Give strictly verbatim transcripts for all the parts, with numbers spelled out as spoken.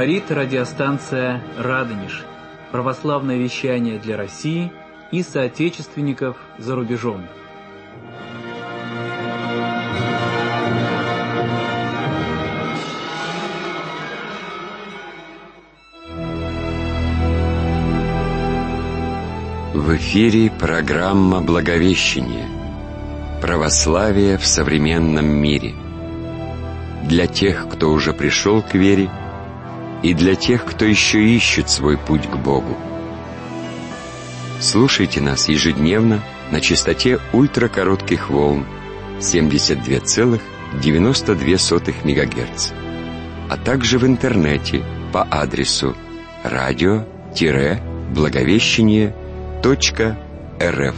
Говорит радиостанция «Радонеж». Православное вещание для России и соотечественников за рубежом. В эфире программа «Благовещение. Православие в современном мире». Для тех, кто уже пришел к вере, и для тех, кто еще ищет свой путь к Богу. Слушайте нас ежедневно на частоте ультракоротких волн семьдесят два целых девяносто две сотых мегагерц, а также в интернете по адресу радио-благовещение точка рф.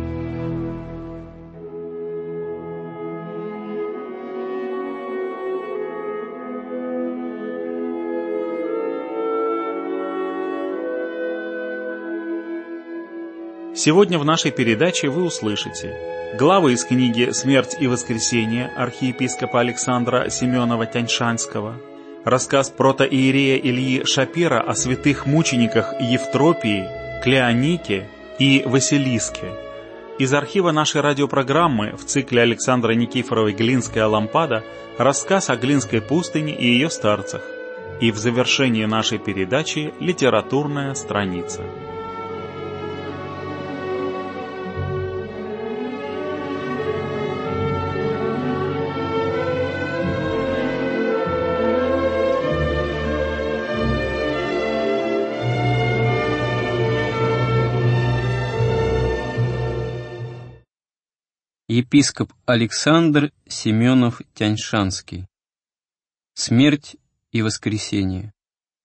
Сегодня в нашей передаче вы услышите главы из книги «Смерть и воскресение» архиепископа Александра Семенова-Тяньшанского, рассказ протоиерея Ильи Шапира о святых мучениках Евтропии, Клеонике и Василиске. Из архива нашей радиопрограммы в цикле Александра Никифоровой «Глинская лампада» рассказ о Глинской пустыне и ее старцах. И в завершении нашей передачи литературная страница. Епископ Александр Семенов-Тяньшанский. Смерть и воскресение.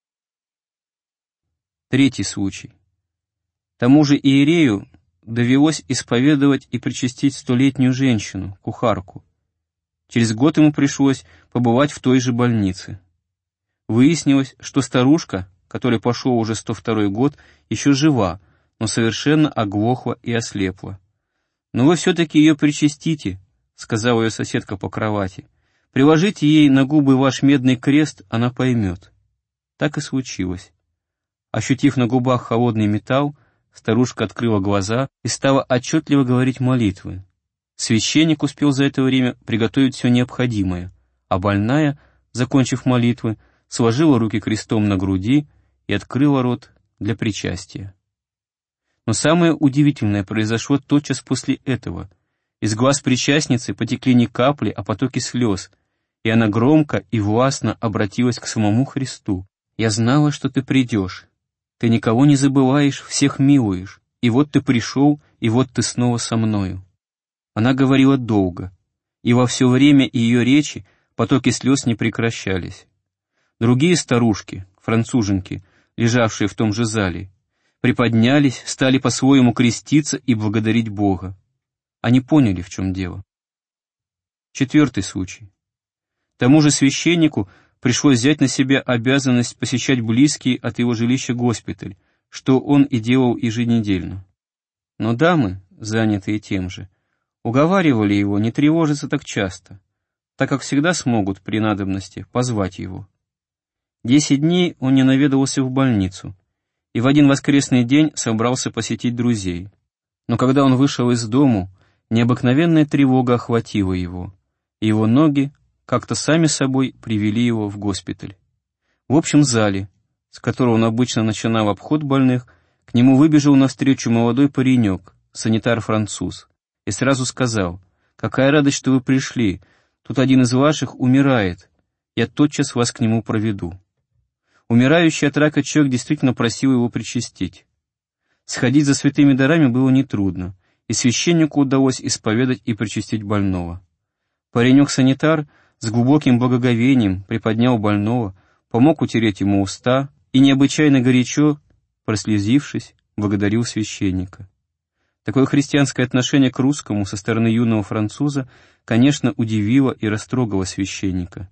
Третий случай. Тому же иерею довелось исповедовать и причастить столетнюю женщину, кухарку. Через год ему пришлось побывать в той же больнице. Выяснилось, что старушка, которой пошел уже сто второй год, еще жива, но совершенно оглохла и ослепла. «Но вы все-таки ее причастите», — сказала ее соседка по кровати. «Приложите ей на губы ваш медный крест, она поймет». Так и случилось. Ощутив на губах холодный металл, старушка открыла глаза и стала отчетливо говорить молитвы. Священник успел за это время приготовить все необходимое, а больная, закончив молитвы, сложила руки крестом на груди и открыла рот для причастия. Но самое удивительное произошло тотчас после этого. Из глаз причастницы потекли не капли, а потоки слез, и она громко и властно обратилась к самому Христу. «Я знала, что ты придешь. Ты никого не забываешь, всех милуешь. И вот ты пришел, и вот ты снова со мною». Она говорила долго, и во все время ее речи потоки слез не прекращались. Другие старушки, француженки, лежавшие в том же зале, приподнялись, стали по-своему креститься и благодарить Бога. Они поняли, в чем дело. Четвертый случай. Тому же священнику пришлось взять на себя обязанность посещать близкий от его жилища госпиталь, что он и делал еженедельно. Но дамы, занятые тем же, уговаривали его не тревожиться так часто, так как всегда смогут при надобности позвать его. Десять дней он не наведывался в больницу, и в один воскресный день собрался посетить друзей. Но когда он вышел из дому, необыкновенная тревога охватила его, и его ноги как-то сами собой привели его в госпиталь. В общем зале, с которого он обычно начинал обход больных, к нему выбежал навстречу молодой паренек, санитар-француз, и сразу сказал: «Какая радость, что вы пришли, тут один из ваших умирает, я тотчас вас к нему проведу». Умирающий от рака человек действительно просил его причастить. Сходить за святыми дарами было нетрудно, и священнику удалось исповедать и причастить больного. Паренек-санитар с глубоким благоговением приподнял больного, помог утереть ему уста и, необычайно горячо, прослезившись, благодарил священника. Такое христианское отношение к русскому со стороны юного француза, конечно, удивило и растрогало священника.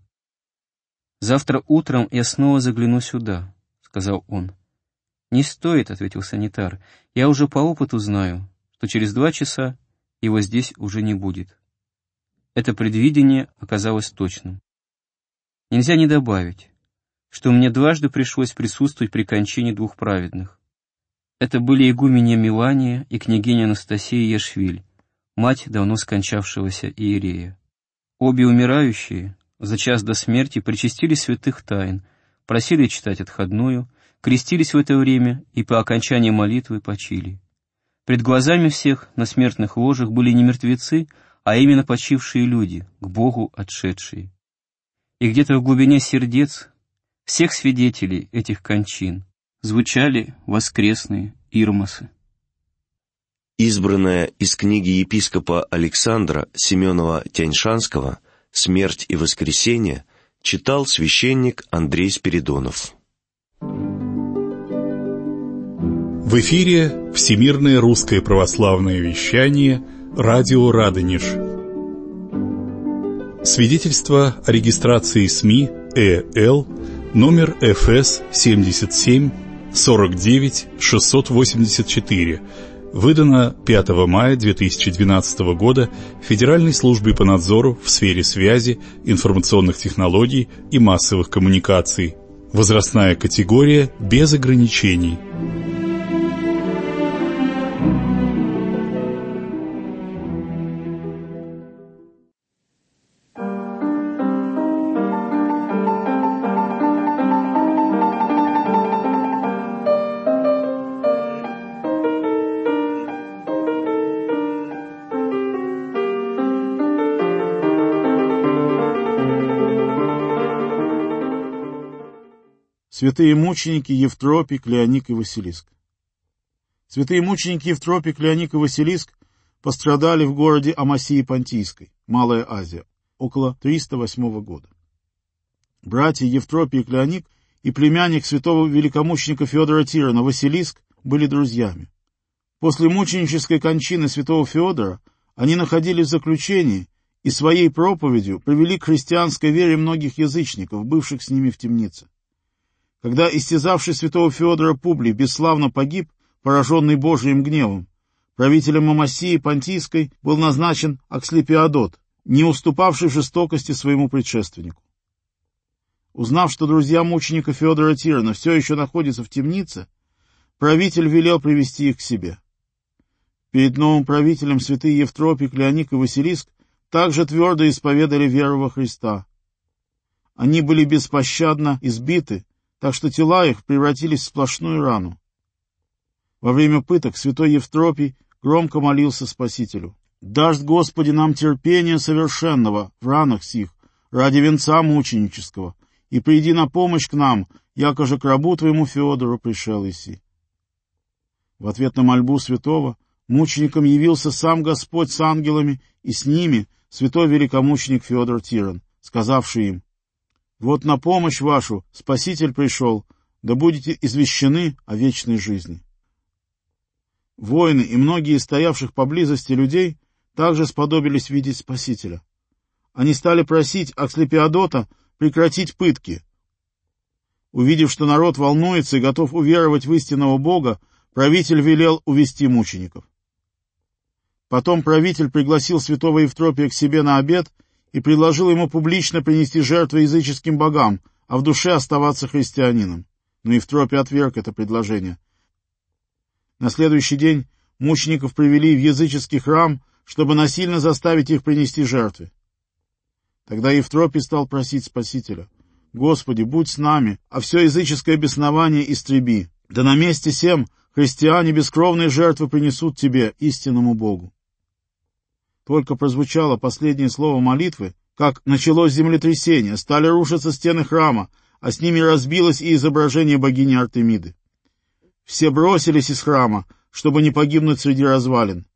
«Завтра утром я снова загляну сюда», — сказал он. «Не стоит», — ответил санитар, — «я уже по опыту знаю, что через два часа его здесь уже не будет». Это предвидение оказалось точным. Нельзя не добавить, что мне дважды пришлось присутствовать при кончине двух праведных. Это были игуменья Милания и княгиня Анастасия Яшвиль, мать давно скончавшегося иерея. Обе умирающие за час до смерти причастили святых тайн, просили читать отходную, крестились в это время и по окончании молитвы почили. Пред глазами всех на смертных ложах были не мертвецы, а именно почившие люди, к Богу отшедшие. И где-то в глубине сердец всех свидетелей этих кончин звучали воскресные ирмосы. Избранная из книги епископа Александра Семенова-Тяньшанского «Смерть и воскресение» читал священник Андрей Спиридонов. В эфире Всемирное русское православное вещание «Радио Радонеж». Свидетельство о регистрации СМИ ЭЛ номер эф эс семьдесят семь сорок девять шестьсот восемьдесят четыре, выдано пятого мая две тысячи двенадцатого года Федеральной службой по надзору в сфере связи, информационных технологий и массовых коммуникаций. Возрастная категория без ограничений. Святые мученики Евтропий, Клеоник и Василиск. Святые мученики Евтропий, Клеоник и Василиск пострадали в городе Амасии Понтийской, Малая Азия, около триста восьмого года. Братья Евтропий и Клеоник и племянник святого великомученика Феодора Тирона Василиск были друзьями. После мученической кончины святого Феодора они находились в заключении и своей проповедью привели к христианской вере многих язычников, бывших с ними в темнице. Когда истязавший святого Феодора Публий бесславно погиб, пораженный Божиим гневом, правителем Амасии Понтийской был назначен Акслепиадот, не уступавший в жестокости своему предшественнику. Узнав, что друзья мученика Феодора Тирона все еще находятся в темнице, правитель велел привести их к себе. Перед новым правителем святые Евтропий, Клеоник и Василиск также твердо исповедали веру во Христа. Они были беспощадно избиты, так что тела их превратились в сплошную рану. Во время пыток святой Евтропий громко молился Спасителю: «Даст Господи нам терпение совершенного в ранах сих, ради венца мученического, и приди на помощь к нам, яко же к рабу твоему Феодору пришел иси». В ответ на мольбу святого мученикам явился сам Господь с ангелами, и с ними святой великомученик Феодор Тирон, сказавший им: «Вот на помощь вашу Спаситель пришел, да будете извещены о вечной жизни». Воины и многие из стоявших поблизости людей также сподобились видеть Спасителя. Они стали просить Акслепиадота прекратить пытки. Увидев, что народ волнуется и готов уверовать в истинного Бога, правитель велел увести мучеников. Потом правитель пригласил святого Евтропия к себе на обед и предложил ему публично принести жертвы языческим богам, а в душе оставаться христианином. Но Евтропий отверг это предложение. На следующий день мучеников привели в языческий храм, чтобы насильно заставить их принести жертвы. Тогда Евтропий стал просить Спасителя: «Господи, будь с нами, а все языческое беснование истреби. Да на месте сем христиане бескровные жертвы принесут Тебе, истинному Богу». Только прозвучало последнее слово молитвы, как началось землетрясение, стали рушиться стены храма, а с ними разбилось и изображение богини Артемиды. Все бросились из храма, чтобы не погибнуть среди развалин.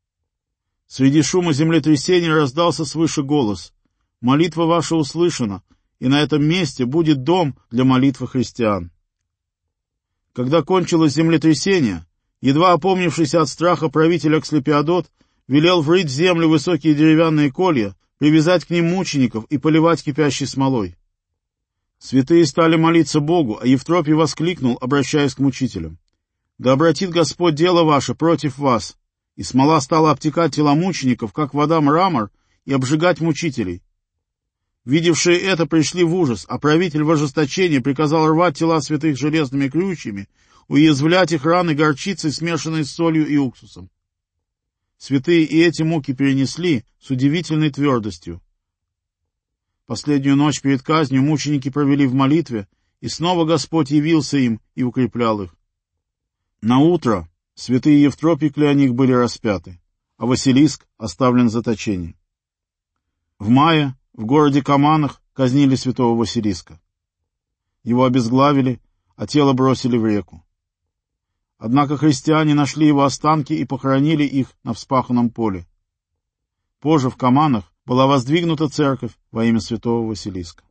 Среди шума землетрясения раздался свыше голос: «Молитва ваша услышана, и на этом месте будет дом для молитвы христиан». Когда кончилось землетрясение, едва опомнившийся от страха правитель Акслепиадот велел врыть в землю высокие деревянные колья, привязать к ним мучеников и поливать кипящей смолой. Святые стали молиться Богу, а Евтропий воскликнул, обращаясь к мучителям: «Да обратит Господь дело ваше против вас». И смола стала обтекать тела мучеников, как вода мрамор, и обжигать мучителей. Видевшие это пришли в ужас, а правитель в ожесточении приказал рвать тела святых железными крючьями, уязвлять их раны горчицей, смешанной с солью и уксусом. Святые и эти муки перенесли с удивительной твердостью. Последнюю ночь перед казнью мученики провели в молитве, и снова Господь явился им и укреплял их. Наутро святые Евтропий и Клеоник были распяты, а Василиск оставлен в заточении. В мае в городе Каманах казнили святого Василиска. Его обезглавили, а тело бросили в реку. Однако христиане нашли его останки и похоронили их на вспаханном поле. Позже в Каманах была воздвигнута церковь во имя святого Василиска.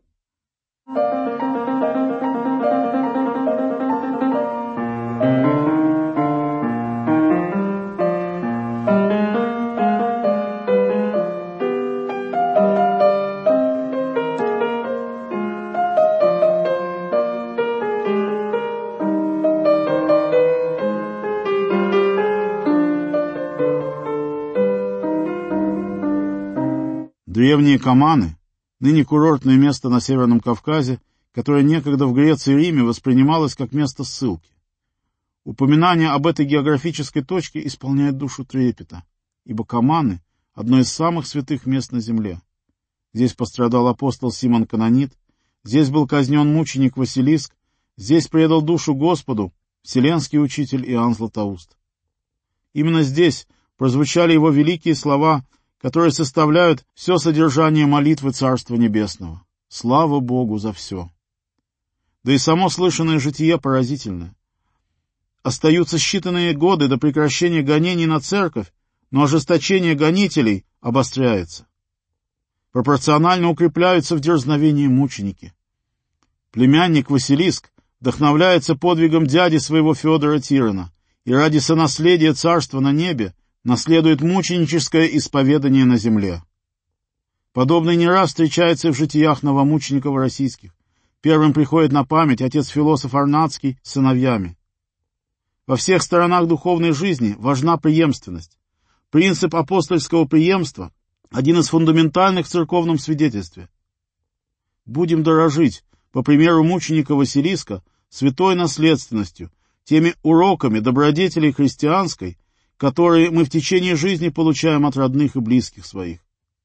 Древние Каманы, ныне курортное место на Северном Кавказе, которое некогда в Греции и Риме воспринималось как место ссылки. Упоминание об этой географической точке исполняет душу трепета, ибо Каманы — одно из самых святых мест на земле. Здесь пострадал апостол Симон Канонит, здесь был казнен мученик Василиск, здесь предал душу Господу вселенский учитель Иоанн Златоуст. Именно здесь прозвучали его великие слова, которые составляют все содержание молитвы Царства Небесного. Слава Богу за все! Да и само слышанное житие поразительное. Остаются считанные годы до прекращения гонений на церковь, но ожесточение гонителей обостряется. Пропорционально укрепляются в дерзновении мученики. Племянник Василиск вдохновляется подвигом дяди своего Федора Тирана и ради сонаследия царства на небе наследует мученическое исповедание на земле. Подобный не раз встречается в житиях новомучеников российских. Первым приходит на память отец-философ Арнацкий с сыновьями. Во всех сторонах духовной жизни важна преемственность. Принцип апостольского преемства – один из фундаментальных в церковном свидетельстве. Будем дорожить, по примеру мученика Василиска, святой наследственностью, теми уроками добродетелей христианской, которые мы в течение жизни получаем от родных и близких своих.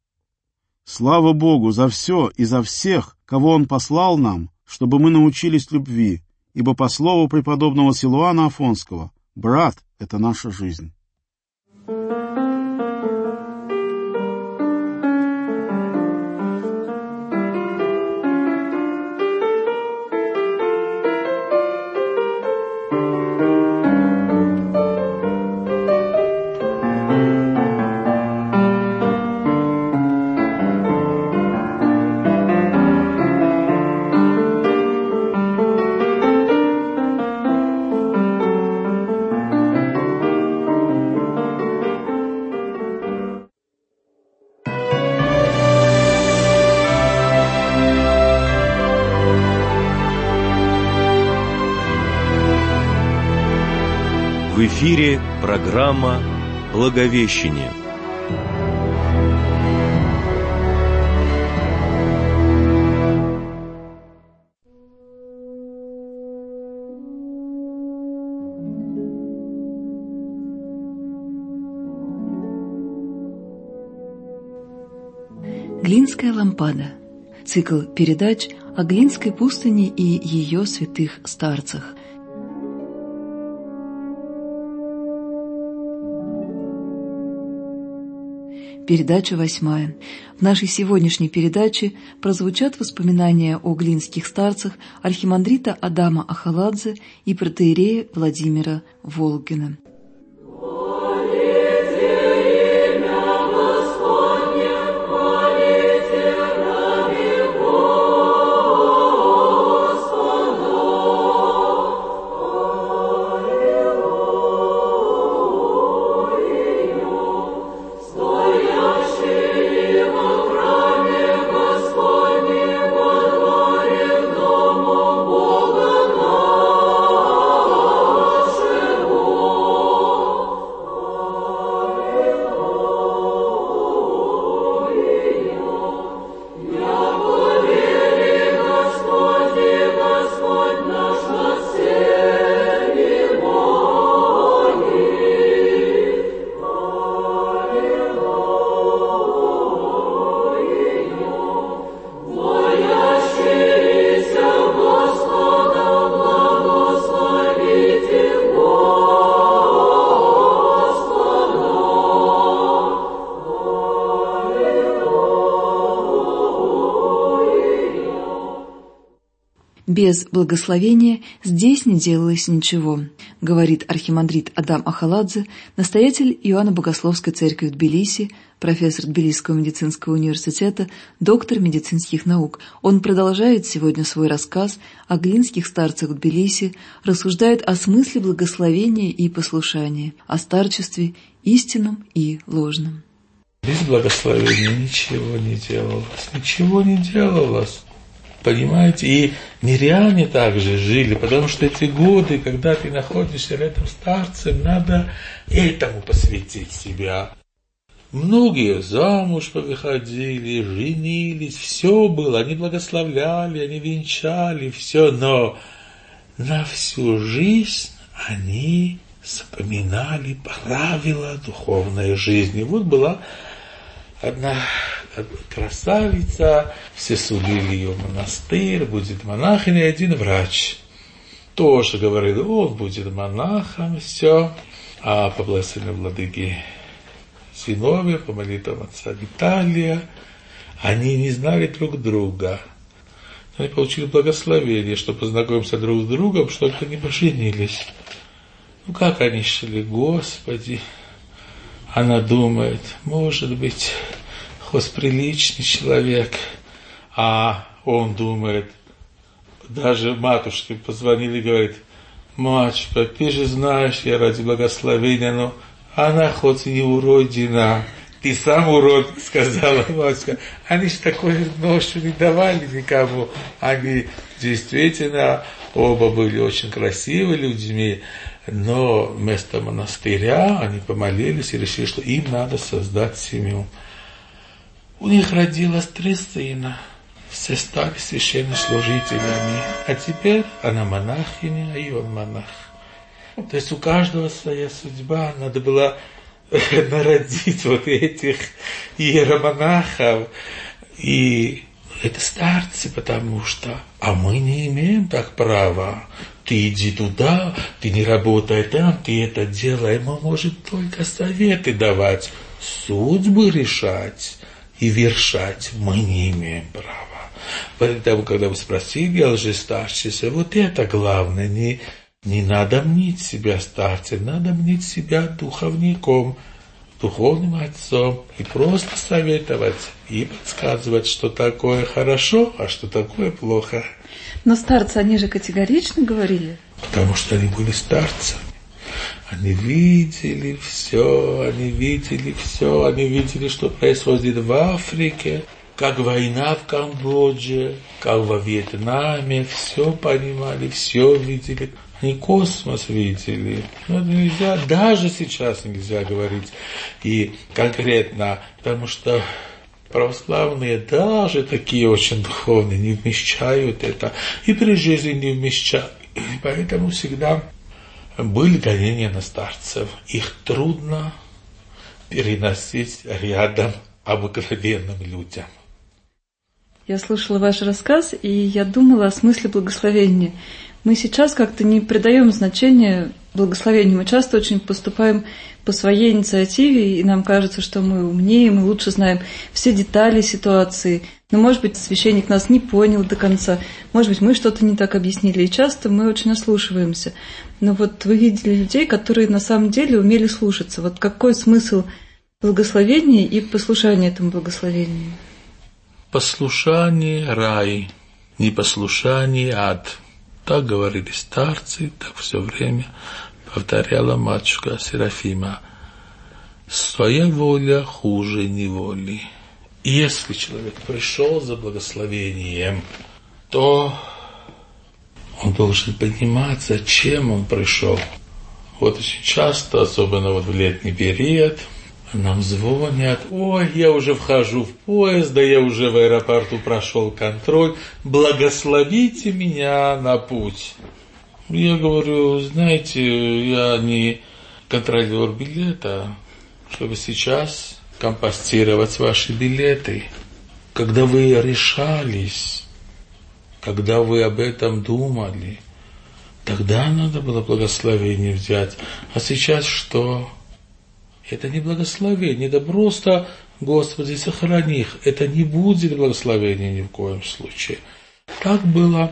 Слава Богу за все и за всех, кого Он послал нам, чтобы мы научились любви, ибо по слову преподобного Силуана Афонского, брат — это наша жизнь. В эфире программа «Благовещение». Глинская лампада. Цикл передач о Глинской пустыне и ее святых старцах. Передача восьмая. В нашей сегодняшней передаче прозвучат воспоминания о глинских старцах архимандрита Адама Ахаладзе и протоиерея Владимира Волгина. Бога Без благословения здесь не делалось ничего, говорит архимандрит Адам Ахаладзе, настоятель Иоанна Богословской церкви в Тбилиси, профессор Тбилисского медицинского университета, доктор медицинских наук. Он продолжает сегодня свой рассказ о глинских старцах в Тбилиси, рассуждает о смысле благословения и послушания, о старчестве истинном и ложном. Без благословения ничего не делалось, ничего не делалось. Понимаете, и миряне также жили, потому что эти годы, когда ты находишься рядом с старцем, надо этому посвятить себя. Многие замуж повыходили, женились, все было, они благословляли, они венчали, все, но на всю жизнь они запоминали правила духовной жизни. Вот была одна красавица, все сулили ее в монастырь, будет монахиней, один врач тоже говорил, он будет монахом, все, а по благословению владыки Зиновия, по молитвам отца Виталия, они не знали друг друга. Они получили благословение, что познакомиться друг с другом, что только не поженились. Ну как они шли, Господи. Она думает, может быть, хоть приличный человек, а он думает, даже матушке позвонили и говорит, матушка, ты же знаешь, я ради благословения, но она хоть и не уродина, ты сам урод, сказала матушка. Они же такой ношу не давали никому. Они действительно оба были очень красивыми людьми, но вместо монастыря они помолились и решили, что им надо создать семью. У них родилось три сына, все стали священнослужителями, а теперь она монахиня, и он монах. То есть у каждого своя судьба, надо было народить вот этих иеромонахов, и это старцы, потому что, а мы не имеем так права. Ты иди туда, ты не работай там, ты это делай. Мы можем только советы давать, судьбы решать и вершать мы не имеем права. Поэтому, когда вы спросили о лжестарчестве, вот это главное, не, не надо мнить себя старцем, надо мнить себя духовником, духовным отцом, и просто советовать, и подсказывать, что такое хорошо, а что такое плохо. Но старцы, они же категорично говорили. Потому что они были старцами. Они видели все, они видели все, они видели, что происходит в Африке, как война в Камбодже, как во Вьетнаме, все понимали, все видели. Они космос видели. Но нельзя, даже сейчас нельзя говорить и конкретно, потому что православные, даже такие очень духовные, не вмещают это, и при жизни не вмещают. И поэтому всегда были гонения на старцев. Их трудно переносить рядом обыкновенным людям. Я слушала ваш рассказ, и я думала о смысле благословения. Мы сейчас как-то не придаем значения благословению. Мы часто очень поступаем по своей инициативе, и нам кажется, что мы умнее, мы лучше знаем все детали ситуации. Но, может быть, священник нас не понял до конца, может быть, мы что-то не так объяснили, и часто мы очень ослушиваемся. Но вот вы видели людей, которые на самом деле умели слушаться. Вот какой смысл благословения и послушания этому благословению? Послушание – рай, непослушание – ад. Так говорили старцы, так все время повторяла матушка Серафима. Своя воля хуже неволи. Если человек пришел за благословением, то он должен понимать, зачем он пришел. Вот очень часто, особенно вот в летний период, нам звонят, ой, я уже вхожу в поезд, да я уже в аэропорту прошел контроль, благословите меня на путь. Я говорю, знаете, я не контролер билета, чтобы сейчас компостировать ваши билеты. Когда вы решались, когда вы об этом думали, тогда надо было благословение взять. А сейчас что? Это не благословение, это просто, Господи, сохрани их. Это не будет благословения ни в коем случае. Так было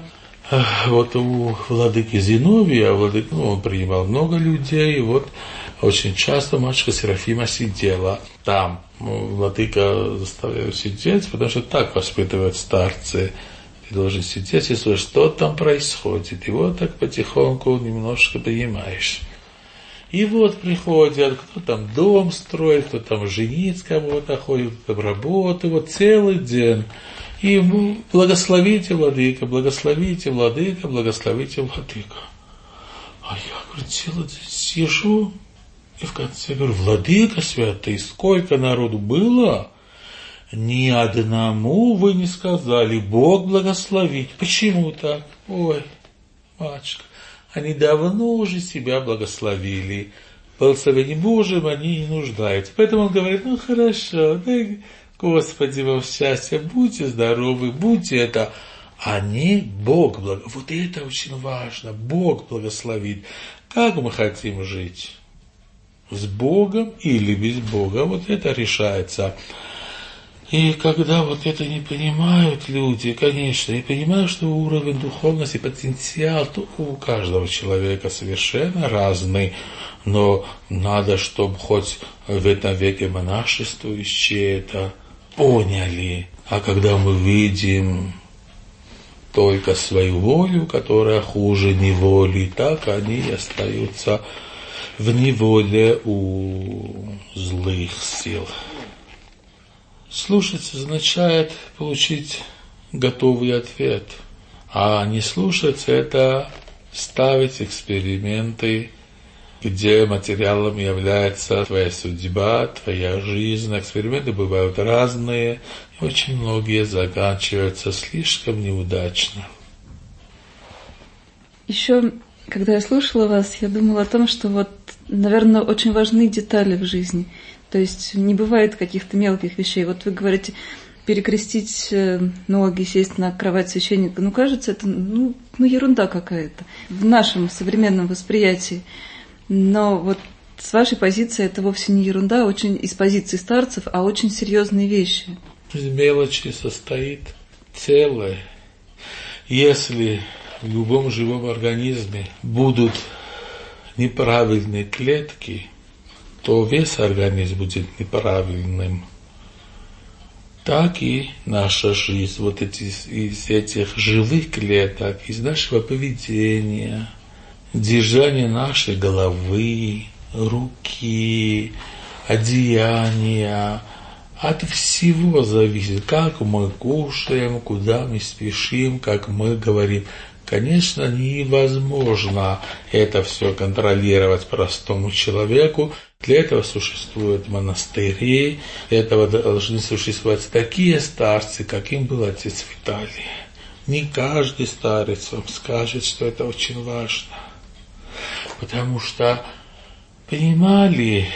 Вот у владыки Зиновия, владык, ну, он принимал много людей, вот очень часто матушка Серафима сидела там. Владыка заставлял сидеть, потому что так воспитывают старцы. Ты должен сидеть и слушать, что там происходит. И вот так потихоньку немножко понимаешь. И вот приходят, кто там дом строит, кто там женить кого-то ходит, кто там работает, вот целый день. И благословите, владыка, благословите, владыка, благословите, владыка. А я, говорит, целый день сижу, и в конце говорю, владыка святый, сколько народу было? Ни одному вы не сказали, Бог благословить. Почему так? Ой, матушка, они давно уже себя благословили. Благословением Божьим они не нуждаются. Поэтому он говорит, ну хорошо, да, Господи, вам счастья, будьте здоровы, будьте это. Они, Бог благословит. Вот это очень важно. Бог благословит. Как мы хотим жить? С Богом или без Бога? Вот это решается. И когда вот это не понимают люди, конечно, и понимают, что уровень духовности, потенциал у каждого человека совершенно разный, но надо, чтобы хоть в этом веке монашествующие это поняли. А когда мы видим только свою волю, которая хуже неволи, так они остаются в неволе у злых сил. Слушать означает получить готовый ответ, а не слушать – это ставить эксперименты, где материалом является твоя судьба, твоя жизнь. Эксперименты бывают разные, и очень многие заканчиваются слишком неудачно. Еще, когда я слушала вас, я думала о том, что вот, наверное, очень важны детали в жизни. То есть не бывает каких-то мелких вещей. Вот вы говорите, перекрестить ноги, сесть на кровать священника. Ну, кажется, это ну, ну, ерунда какая-то в нашем современном восприятии. Но вот с вашей позиции это вовсе не ерунда, очень из позиции старцев, а очень серьезные вещи. Из мелочи состоит целое. Если в любом живом организме будут неправильные клетки, то весь организм будет неправильным. Так и наша жизнь, вот эти, из этих живых клеток, из нашего поведения, держания нашей головы, руки, одеяния, от всего зависит, как мы кушаем, куда мы спешим, как мы говорим. Конечно, невозможно это все контролировать простому человеку. Для этого существуют монастыри, для этого должны существовать такие старцы, каким был отец Виталий. Не каждый старец вам скажет, что это очень важно. Потому что, понимали,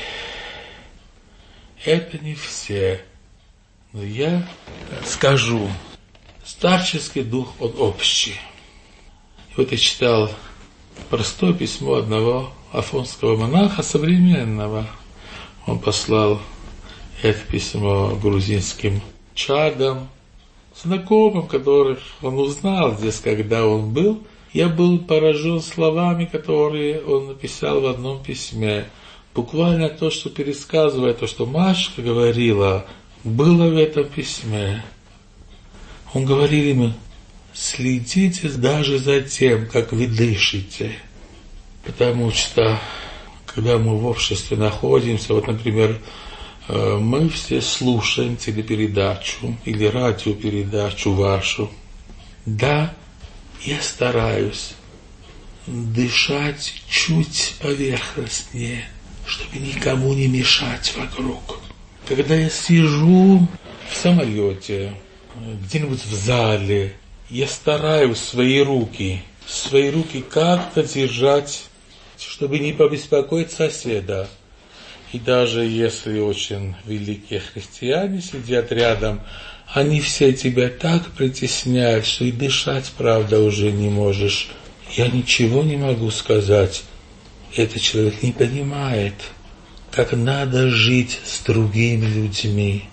это не все. Но я скажу, старческий дух, он общий. Вот я читал простое письмо одного афонского монаха современного. Он послал это письмо грузинским чадам, знакомым, которых он узнал здесь, когда он был. Я был поражен словами, которые он написал в одном письме. Буквально то, что пересказывая, то, что Машка говорила, было в этом письме. Он говорил ему, следите даже за тем, как вы дышите. Потому что, когда мы в обществе находимся, вот, например, мы все слушаем телепередачу или радиопередачу вашу. Да, я стараюсь дышать чуть поверхностнее, чтобы никому не мешать вокруг. Когда я сижу в самолете, где-нибудь в зале, я стараюсь свои руки, свои руки как-то держать, чтобы не побеспокоить соседа. И даже если очень великие христиане сидят рядом, они все тебя так притесняют, что и дышать, правда, уже не можешь. Я ничего не могу сказать. Этот человек не понимает, как надо жить с другими людьми.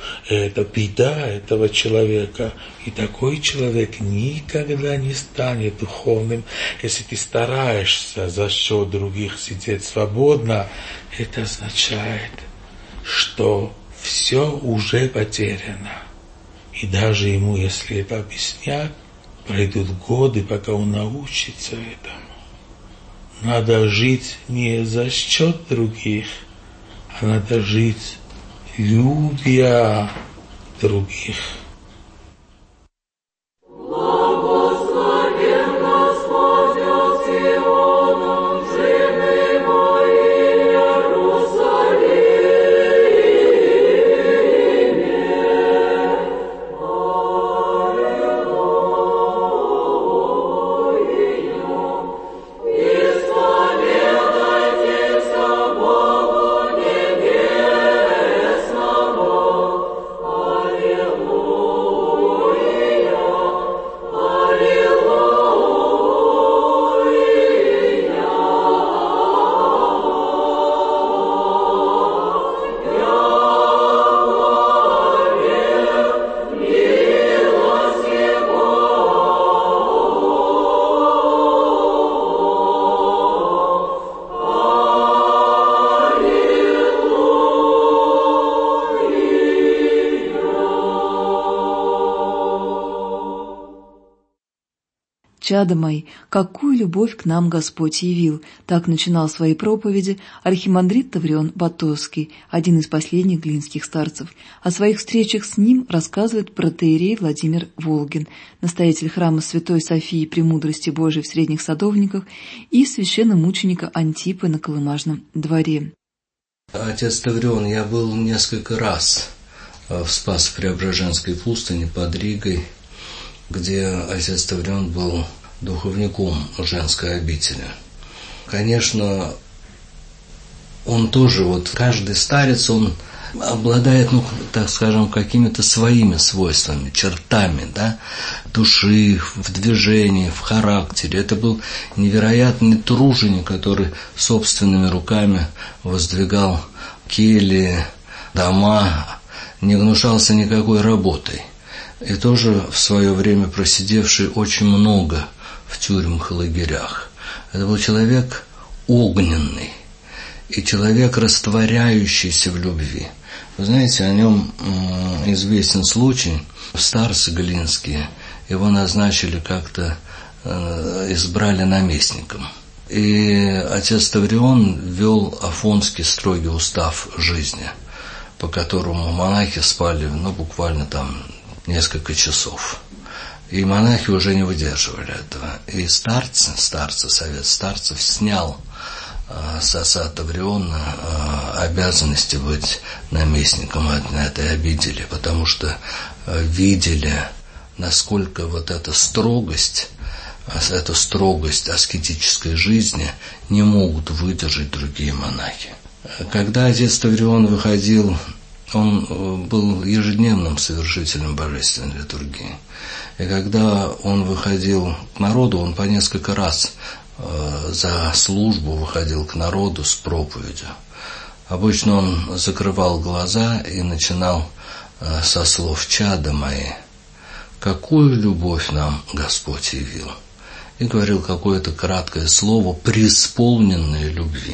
это беда этого человека. И такой человек никогда не станет духовным. Если ты стараешься за счет других сидеть свободно, это означает, что все уже потеряно. И даже ему, если это объяснять, пройдут годы, пока он научится этому. Надо жить не за счет других, а надо жить, любя других. «Чада мои, какую любовь к нам Господь явил!» Так начинал свои проповеди архимандрит Таврион Баторский, один из последних глинских старцев. О своих встречах с ним рассказывает протоиерей Владимир Волгин, настоятель храма Святой Софии Премудрости Божией в Средних Садовниках и священномученика Антипы на Колымажном дворе. Отец Таврион, я был несколько раз в Спасо-Преображенской пустыне под Ригой, где отец Таврион был духовником женской обители. Конечно, он тоже, вот каждый старец, он обладает, ну, так скажем, какими-то своими свойствами, чертами, да, души, в движении, в характере. Это был невероятный труженик, который собственными руками воздвигал кельи, дома, не гнушался никакой работой. И тоже в свое время просидевший очень много в тюрьмах и лагерях. Это был человек огненный и человек, растворяющийся в любви. Вы знаете, о нем известен случай. Старцы глинские его назначили как-то, избрали наместником. И отец Таврион ввел афонский строгий устав жизни, по которому монахи спали, ну, буквально там несколько часов. И монахи уже не выдерживали этого. И старцы, старцы, совет старцев снял э, с отца Тавриона э, обязанности быть наместником на этой обители, потому что э, видели, насколько вот эта строгость, э, эта строгость аскетической жизни не могут выдержать другие монахи. Когда отец Таврион выходил, он был ежедневным совершителем божественной литургии. И когда он выходил к народу, он по несколько раз э, за службу выходил к народу с проповедью. Обычно он закрывал глаза и начинал э, со слов «Чада мои, какую любовь нам Господь явил!» И говорил какое-то краткое слово, преисполненное любви.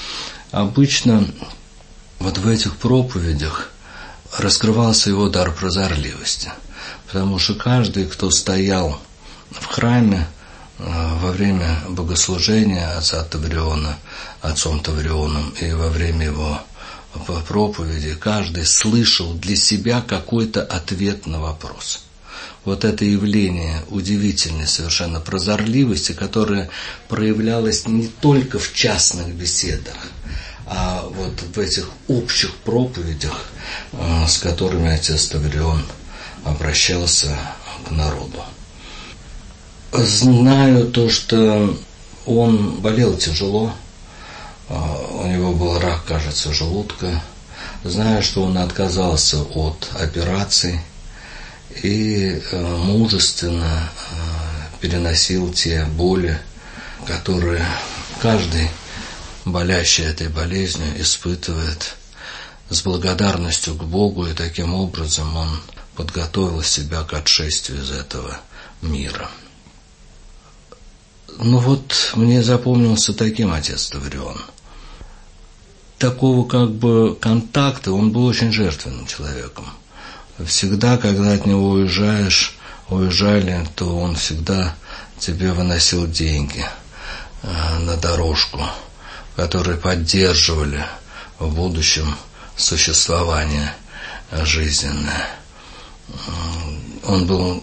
Обычно вот в этих проповедях раскрывался его дар прозорливости, потому что каждый, кто стоял в храме во время богослужения отца Тавриона, отцом Таврионом, и во время его проповеди, каждый слышал для себя какой-то ответ на вопрос. Вот это явление удивительной совершенно прозорливости, которое проявлялось не только в частных беседах, а вот в этих общих проповедях, с которыми отец Таврион обращался к народу. Знаю то, что он болел тяжело, у него был рак, кажется, желудка. Знаю, что он отказался от операций и мужественно переносил те боли, которые каждый, болящий этой болезнью, испытывает. с благодарностью к Богу, и таким образом он подготовил себя к отшествию из этого мира. Ну вот, мне запомнился таким отец Таврион. Такого как бы контакта, он был очень жертвенным человеком. Всегда, когда от него уезжаешь, уезжали, то он всегда тебе выносил деньги э, на дорожку, которые поддерживали в будущем существование жизненное. Он был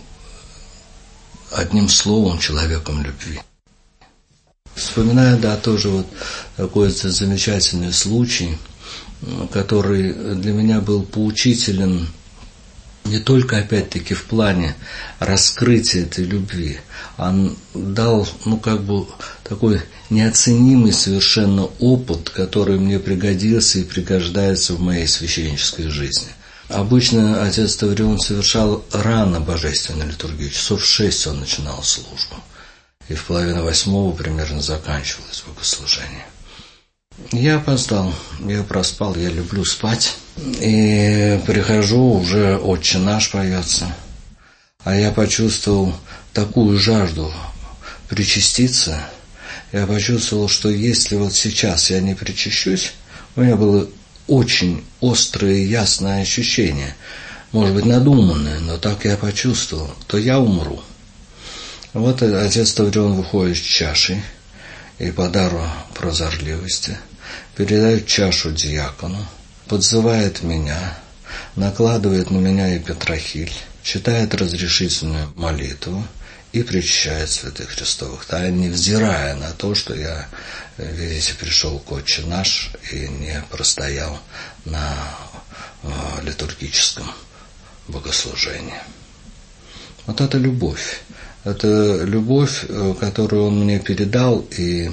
одним словом человеком любви. Вспоминаю, да, тоже вот такой замечательный случай, который для меня был поучителен не только, опять-таки, в плане раскрытия этой любви, он дал, ну, как бы, такой неоценимый совершенно опыт, который мне пригодился и пригождается в моей священнической жизни. Обычно отец Таврион совершал рано божественную литургию, часов в шесть он начинал службу, и в половину восьмого примерно заканчивалось богослужение. Я опоздал, я проспал, я люблю спать. И прихожу, уже «Отче наш» поется. А я почувствовал такую жажду причаститься. Я почувствовал, что если вот сейчас я не причащусь, у меня было очень острое и ясное ощущение, может быть, надуманное, но так я почувствовал, то я умру. Вот отец Таврион выходит с чашей, и по дару прозорливости передает чашу диакону, подзывает меня, накладывает на меня епитрахиль, читает разрешительную молитву и причащает святых христовых тайн, невзирая на то, что я, видите, пришел к «Отче наш» и не простоял на э, литургическом богослужении. Вот это любовь. Это любовь, которую он мне передал, и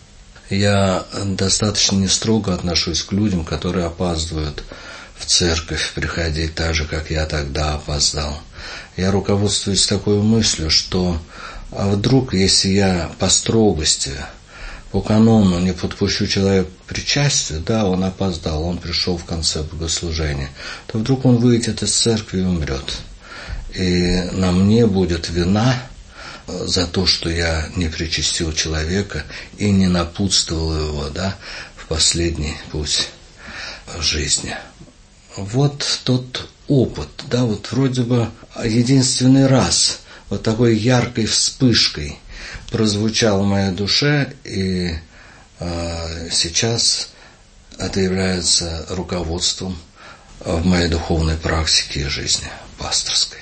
я достаточно не строго отношусь к людям, которые опаздывают в церковь приходить, так же, как я тогда опоздал. Я руководствуюсь такой мыслью, что а вдруг, если я по строгости, по канону не подпущу человека к причастию, да, он опоздал, он пришел в конце богослужения, то вдруг он выйдет из церкви и умрет. И на мне будет вина за то, что я не причастил человека и не напутствовал его, да, в последний путь жизни. Вот тот опыт, да, вот вроде бы единственный раз вот такой яркой вспышкой прозвучал в моей душе, и э, сейчас это является руководством в моей духовной практике и жизни пасторской.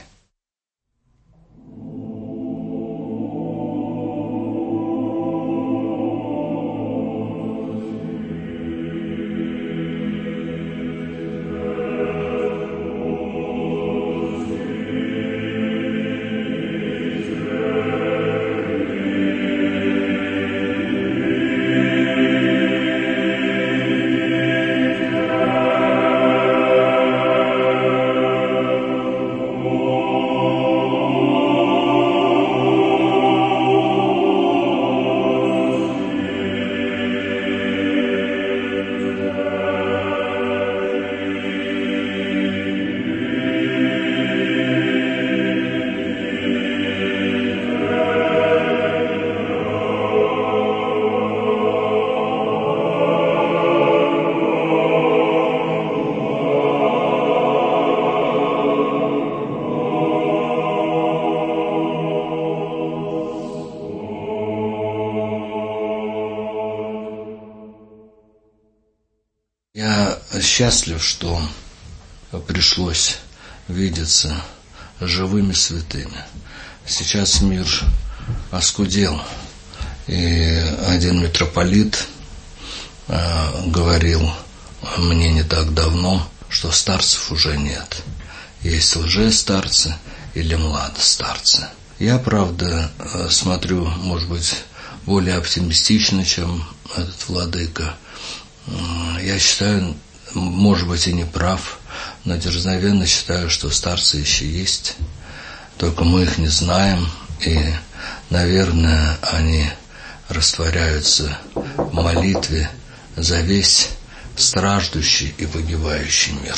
Я счастлив, что пришлось видеться с живыми святыми. Сейчас мир оскудел, и один митрополит э, говорил мне не так давно, что старцев уже нет. Есть лжестарцы или младостарцы. Я, правда, смотрю, может быть, более оптимистично, чем этот владыка. Я считаю, может быть, и не прав, но дерзновенно считаю, что старцы еще есть, только мы их не знаем, и, наверное, они растворяются в молитве за весь страждущий и погибающий мир.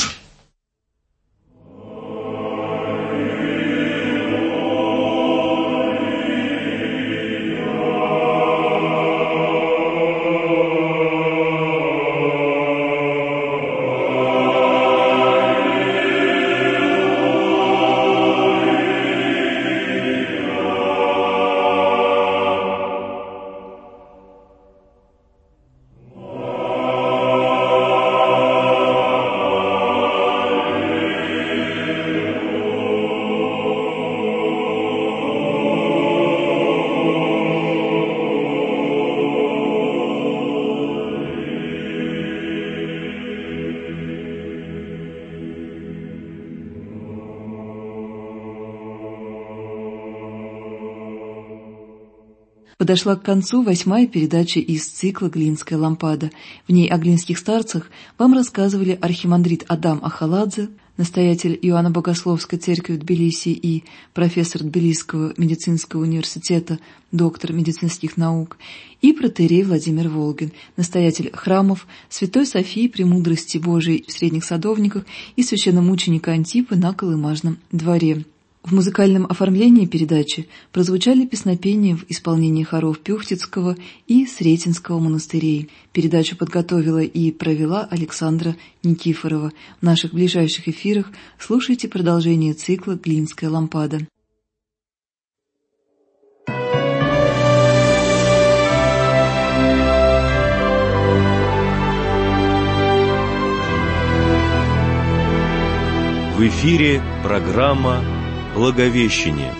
Подошла к концу восьмая передача из цикла «Глинская лампада». В ней о глинских старцах вам рассказывали архимандрит Адам Ахаладзе, настоятель Иоанна Богословской церкви в Тбилиси и профессор Тбилисского медицинского университета, доктор медицинских наук, и протоиерей Владимир Волгин, настоятель храмов Святой Софии Премудрости Божией в Средних Садовниках и священномученика Антипы на Колымажном дворе. В музыкальном оформлении передачи прозвучали песнопения в исполнении хоров Пюхтицкого и Сретенского монастырей. Передачу подготовила и провела Александра Никифорова. В наших ближайших эфирах слушайте продолжение цикла «Глинская лампада». В эфире программа «Благовещение».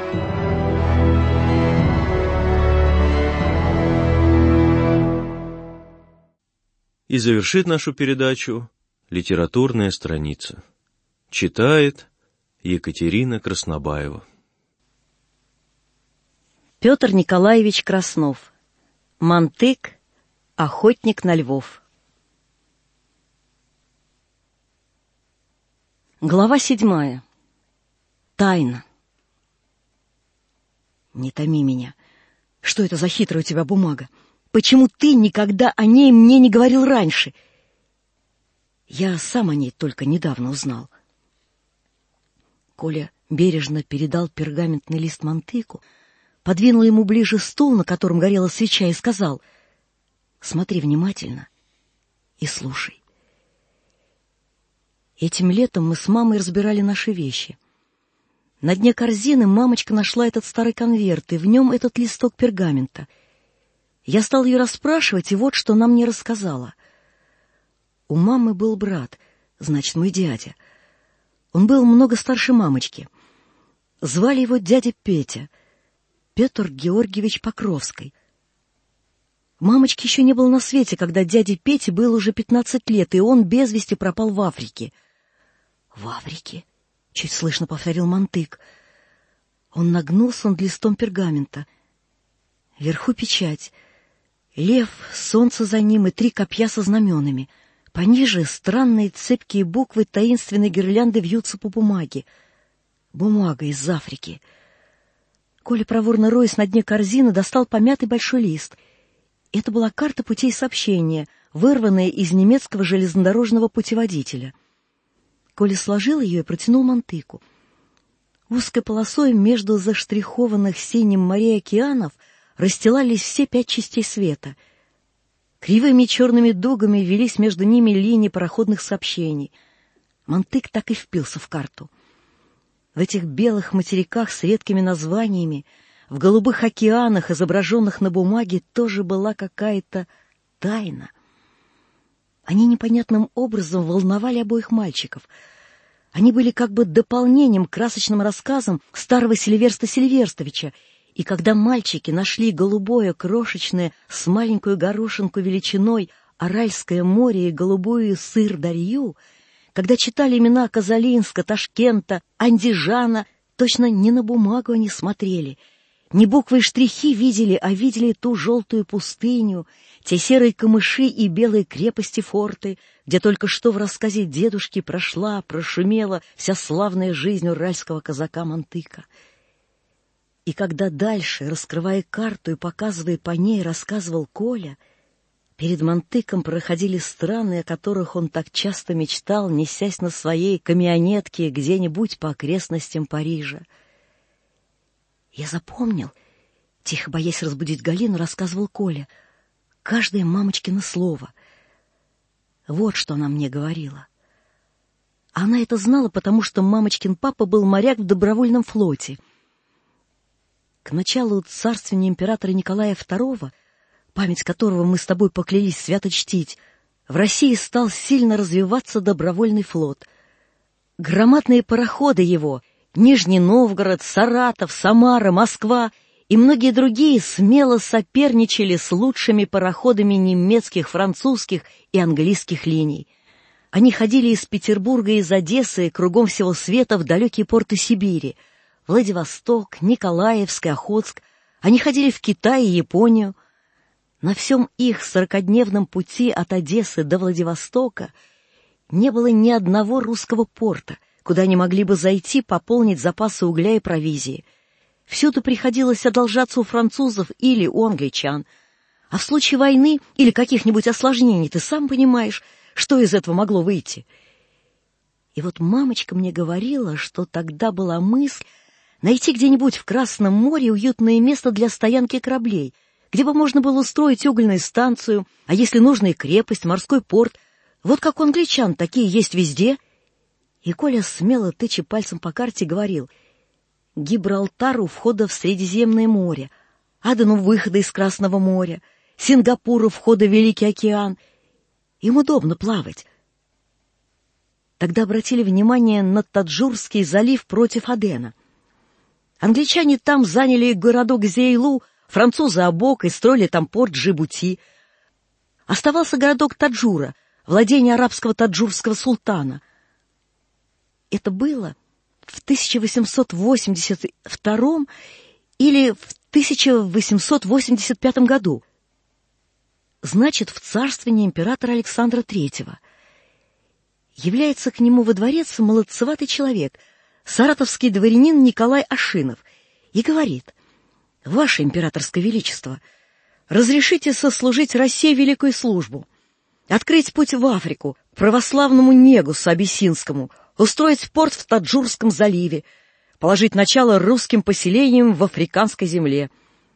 И завершит нашу передачу литературная страница. Читает Екатерина Краснобаева. Петр Николаевич Краснов. Мантык. Охотник на львов. Глава седьмая. Тайна. Не томи меня. Что это за хитрая у тебя бумага? Почему ты никогда о ней мне не говорил раньше? Я сам о ней только недавно узнал. Коля бережно передал пергаментный лист Мантыку, подвинул ему ближе стул, на котором горела свеча, и сказал: «Смотри внимательно и слушай. Этим летом мы с мамой разбирали наши вещи. На дне корзины мамочка нашла этот старый конверт, и в нем этот листок пергамента. Я стал ее расспрашивать, и вот что она мне рассказала. У мамы был брат, значит, мой дядя. Он был много старше мамочки. Звали его дядя Петя, Петр Георгиевич Покровский. Мамочки еще не было на свете, когда дяде Пете было уже пятнадцать лет, и он без вести пропал в Африке. В Африке? Чуть слышно повторил Мантык. Он нагнулся над листом пергамента. Вверху печать. Лев, солнце за ним и три копья со знаменами. Пониже странные цепкие буквы таинственной гирлянды вьются по бумаге. Бумага из Африки. Коля, проворно роясь на дне корзины, достал помятый большой лист. Это была карта путей сообщения, вырванная из немецкого железнодорожного путеводителя. Коля сложил ее и протянул Мантыку. Узкой полосой между заштрихованных синим морей океанов расстилались все пять частей света. Кривыми черными дугами велись между ними линии пароходных сообщений. Мантык так и впился в карту. В этих белых материках с редкими названиями, в голубых океанах, изображенных на бумаге, тоже была какая-то тайна. Они непонятным образом волновали обоих мальчиков. Они были как бы дополнением к красочным рассказам старого Сильверста Сильверстовича, и когда мальчики нашли голубое, крошечное, с маленькую горошинку величиной Аральское море и голубую Сыр-Дарью, когда читали имена Казалинска, Ташкента, Андижана, точно не на бумагу они смотрели, не буквы и штрихи видели, а видели ту желтую пустыню, те серые камыши и белые крепости-форты, где только что в рассказе дедушки прошла, прошумела вся славная жизнь уральского казака Мантыка. И когда дальше, раскрывая карту и показывая по ней, рассказывал Коля, Перед Монтыком проходили страны, о которых он так часто мечтал, несясь на своей камионетке где-нибудь по окрестностям Парижа. Я запомнил, тихо боясь разбудить Галину, рассказывал Коля, каждое мамочкино слово. Вот что она мне говорила. Она это знала, потому что мамочкин папа был моряк в добровольном флоте. К началу царствования императора Николая второго, память которого мы с тобой поклялись свято чтить, в России стал сильно развиваться добровольный флот. Громадные пароходы его — Нижний Новгород, Саратов, Самара, Москва и многие другие смело соперничали с лучшими пароходами немецких, французских и английских линий. Они ходили из Петербурга и из Одессы кругом всего света в далекие порты Сибири. Владивосток, Николаевск, Охотск. Они ходили в Китай и Японию. На всем их сорокадневном пути от Одессы до Владивостока не было ни одного русского порта, куда они могли бы зайти пополнить запасы угля и провизии. Всюду приходилось одолжаться у французов или у англичан. А в случае войны или каких-нибудь осложнений, ты сам понимаешь, что из этого могло выйти. И вот мамочка мне говорила, что тогда была мысль найти где-нибудь в Красном море уютное место для стоянки кораблей, где бы можно было устроить угольную станцию, а если нужно и крепость, морской порт. Вот как у англичан, такие есть везде. И Коля, смело тыча пальцем по карте, говорил: Гибралтар у входа в Средиземное море, Аден у выхода из Красного моря, Сингапур у входа в Великий океан. Им удобно плавать. Тогда обратили внимание на Таджурский залив против Адена. Англичане там заняли городок Зейлу, французы Абок и строили там порт Джибути. Оставался городок Таджура, владение арабского таджурского султана. Это было в тысяча восемьсот восемьдесят втором или в тысяча восемьсот восемьдесят пятом году. Значит, в царствовании императора Александра Третьего. Является к нему во дворец молодцеватый человек, саратовский дворянин Николай Ашинов, и говорит: «Ваше императорское величество, разрешите сослужить России великую службу, открыть путь в Африку, православному негусу абиссинскому, устроить порт в Таджурском заливе, положить начало русским поселениям в африканской земле».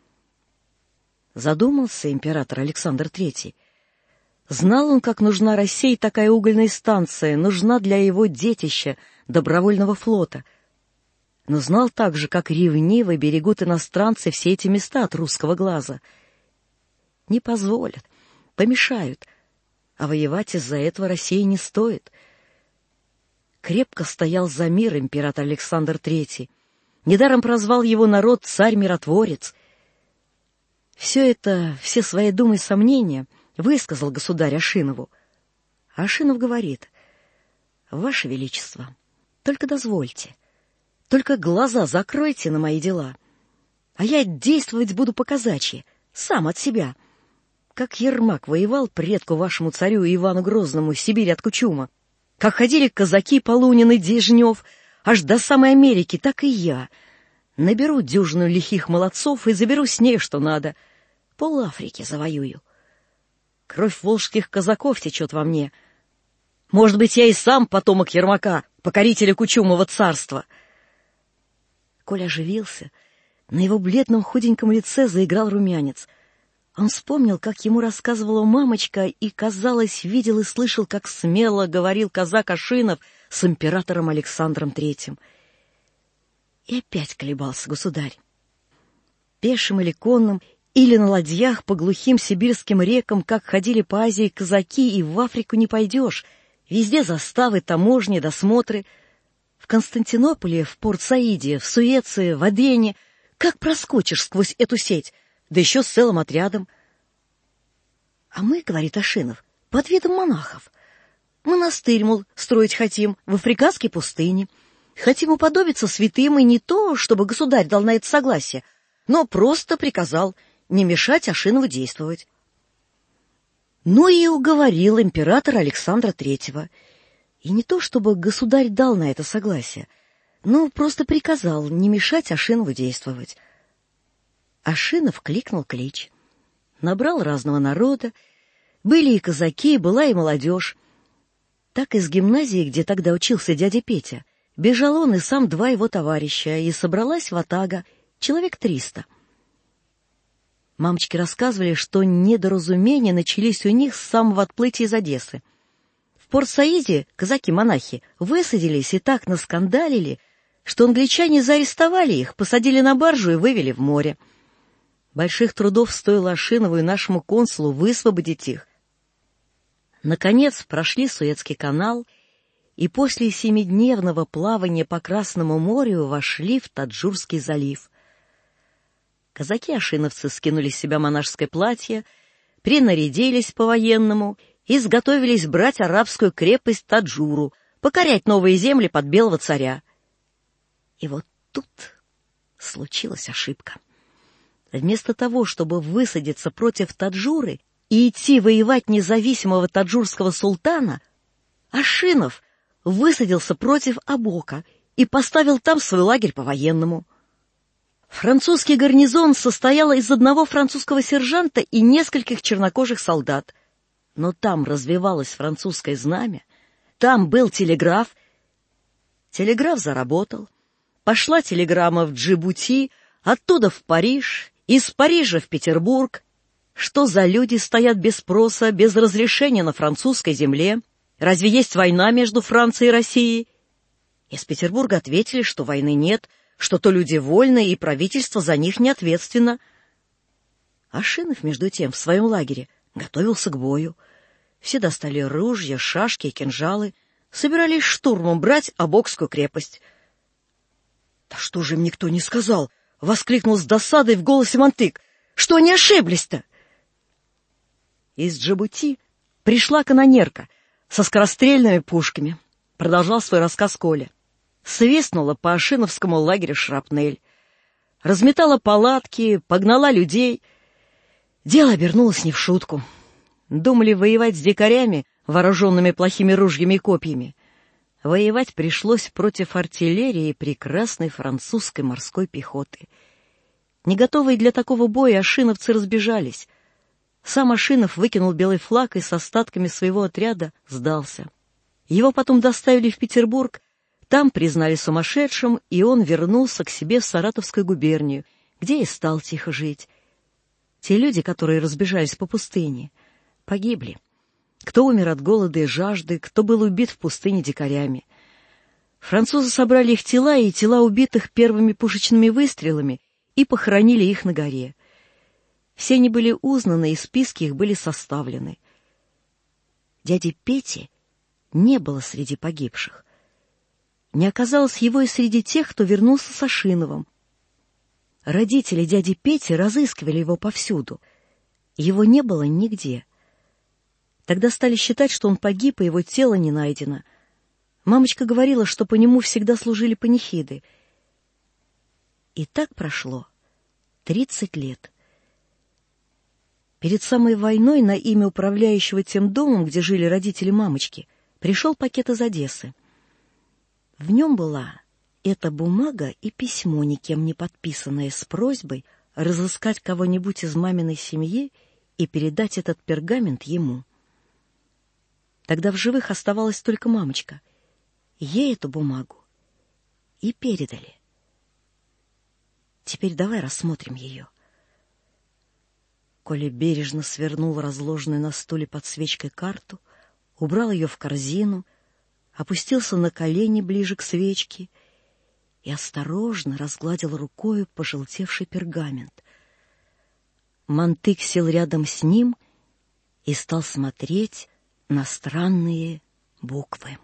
Задумался император Александр Третий. Знал он, как нужна России такая угольная станция, нужна для его детища, добровольного флота. Но знал также, как ревниво берегут иностранцы все эти места от русского глаза. Не позволят, помешают, а воевать из-за этого России не стоит. Крепко стоял за мир император Александр Третий. Недаром прозвал его народ царь-миротворец. Все это, все свои думы и сомнения высказал государь Ашинову. А Ашинов говорит: «Ваше Величество, только дозвольте, только глаза закройте на мои дела, а я действовать буду по-казачьи, сам от себя. Как Ермак воевал предку вашему царю Ивану Грозному Сибирь от Кучума, как ходили казаки Полунин и Дежнев аж до самой Америки, так и я. Наберу дюжину лихих молодцов и заберу с ней, что надо. Пол Африки завоюю. Кровь волжских казаков течет во мне. Может быть, я и сам потомок Ермака, покорителя Кучумова царства». Коля оживился. На его бледном худеньком лице заиграл румянец. Он вспомнил, как ему рассказывала мамочка, и, казалось, видел и слышал, как смело говорил казак Ашинов с императором Александром Третьим. И опять колебался государь. Пешим или конным, или на ладьях по глухим сибирским рекам, как ходили по Азии казаки, и в Африку не пойдешь. Везде заставы, таможни, досмотры. В Константинополе, в Порт-Саиде, в Суэции, в Адене. Как проскочишь сквозь эту сеть? Да еще с целым отрядом. А мы, говорит Ашинов, под видом монахов. Монастырь, мол, строить хотим в африканской пустыне. Хотим уподобиться святым, и не то, чтобы государь дал на это согласие, но просто приказал не мешать Ашинову действовать. Ну и уговорил император Александра Третьего. И не то, чтобы государь дал на это согласие, но просто приказал не мешать Ашинову действовать. Ашинов кликнул клич, набрал разного народа, Были и казаки, была и молодежь. Так из гимназии, где тогда учился дядя Петя, бежал он и сам два его товарища, и собралась ватага, человек триста. Мамочки рассказывали, что недоразумения начались у них с самого отплытия из Одессы. В Порт-Саиде казаки-монахи высадились и так наскандалили, что англичане заарестовали их, посадили на баржу и вывели в море. Больших трудов стоило Ашинову и нашему консулу высвободить их. Наконец прошли Суэцкий канал, и после семидневного плавания по Красному морю вошли в Таджурский залив. Казаки-ашиновцы скинули с себя монашеское платье, принарядились по-военному и изготовились брать арабскую крепость Таджуру, покорять новые земли под белого царя. И вот тут случилась ошибка. Вместо того, чтобы высадиться против Таджуры и идти воевать независимого таджурского султана, Ашинов высадился против Абока и поставил там свой лагерь по-военному. Французский гарнизон состоял из одного французского сержанта и нескольких чернокожих солдат. Но там развивалось французское знамя, там был телеграф. Телеграф заработал. Пошла телеграмма в Джибути, оттуда в Париж, из Парижа в Петербург. Что за люди стоят без спроса, без разрешения на французской земле? Разве есть война между Францией и Россией? Из Петербурга ответили, что войны нет, что то люди вольны, и правительство за них не ответственно. Ашинов, между тем, в своем лагере готовился к бою. Все достали ружья, шашки и кинжалы, собирались штурмом брать Абокскую крепость. — Да что же им никто не сказал? — воскликнул с досадой в голосе Монтык. — Что они ошиблись-то? Из Джибути пришла канонерка со скорострельными пушками. Продолжал свой рассказ Коля. Свистнула по Ашиновскому лагерю шрапнель. Разметала палатки, погнала людей. Дело обернулось не в шутку. Думали воевать с дикарями, вооруженными плохими ружьями и копьями. Воевать пришлось против артиллерии и прекрасной французской морской пехоты. Не готовые для такого боя ашиновцы разбежались. Сам Ашинов выкинул белый флаг и с остатками своего отряда сдался. Его потом доставили в Петербург, там признали сумасшедшим, и он вернулся к себе в Саратовскую губернию, где и стал тихо жить. Те люди, которые разбежались по пустыне, погибли. Кто умер от голода и жажды, кто был убит в пустыне дикарями. Французы собрали их тела и тела убитых первыми пушечными выстрелами и похоронили их на горе. Все они были узнаны, и списки их были составлены. Дяди Пети не было среди погибших. Не оказалось его и среди тех, кто вернулся с Ашиновым. Родители дяди Пети разыскивали его повсюду. Его не было нигде. Тогда стали считать, что он погиб, и его тело не найдено. Мамочка говорила, что по нему всегда служили панихиды. И так прошло тридцать лет. Перед самой войной на имя управляющего тем домом, где жили родители мамочки, пришел пакет из Одессы. В нем была эта бумага и письмо, никем не подписанное, с просьбой разыскать кого-нибудь из маминой семьи и передать этот пергамент ему. Тогда в живых оставалась только мамочка. Ей эту бумагу и передали. Теперь давай рассмотрим ее. Коля бережно свернул разложенную на стуле под свечкой карту, убрал ее в корзину, опустился на колени ближе к свечке и осторожно разгладил рукою пожелтевший пергамент. Монтык сел рядом с ним и стал смотреть на странные буквы.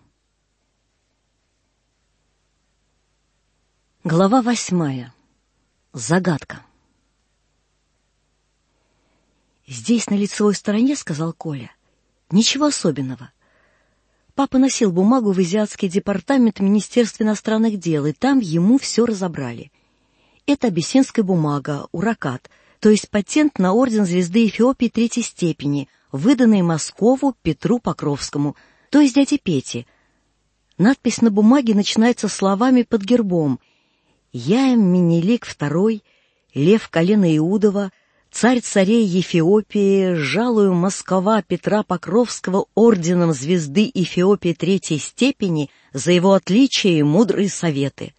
Глава восьмая. Загадка. «Здесь, на лицевой стороне, — сказал Коля, — ничего особенного. Папа носил бумагу в Азиатский департамент Министерства иностранных дел, и там ему все разобрали. Это абиссинская бумага, уракат, то есть патент на орден звезды Эфиопии третьей степени, выданный Москову Петру Покровскому, то есть дяде Пете. Надпись на бумаге начинается словами под гербом: «Я, Менелик второй, Лев колена Иудова, царь царей Ефиопии, жалую Москва Петра Покровского орденом звезды Эфиопии третьей степени за его отличия и мудрые советы.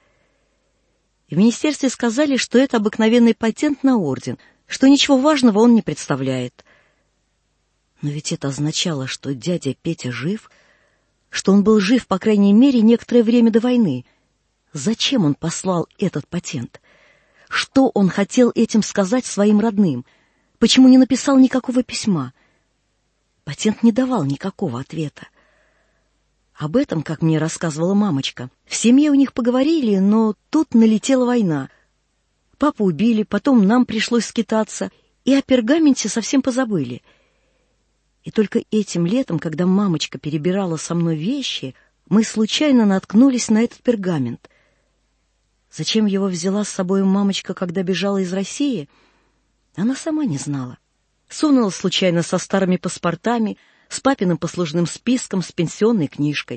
В министерстве сказали, что это обыкновенный патент на орден, что ничего важного он не представляет. Но ведь это означало, что дядя Петя жив, что он был жив, по крайней мере, некоторое время до войны. Зачем он послал этот патент? Что он хотел этим сказать своим родным? Почему не написал никакого письма? Патент не давал никакого ответа. Об этом, как мне рассказывала мамочка, в семье у них поговорили, но тут налетела война. Папу убили, потом нам пришлось скитаться, и о пергаменте совсем позабыли. И только этим летом, когда мамочка перебирала со мной вещи, мы случайно наткнулись на этот пергамент. Зачем его взяла с собой мамочка, когда бежала из России, она сама не знала. Сунула случайно со старыми паспортами, с папиным послужным списком, с пенсионной книжкой.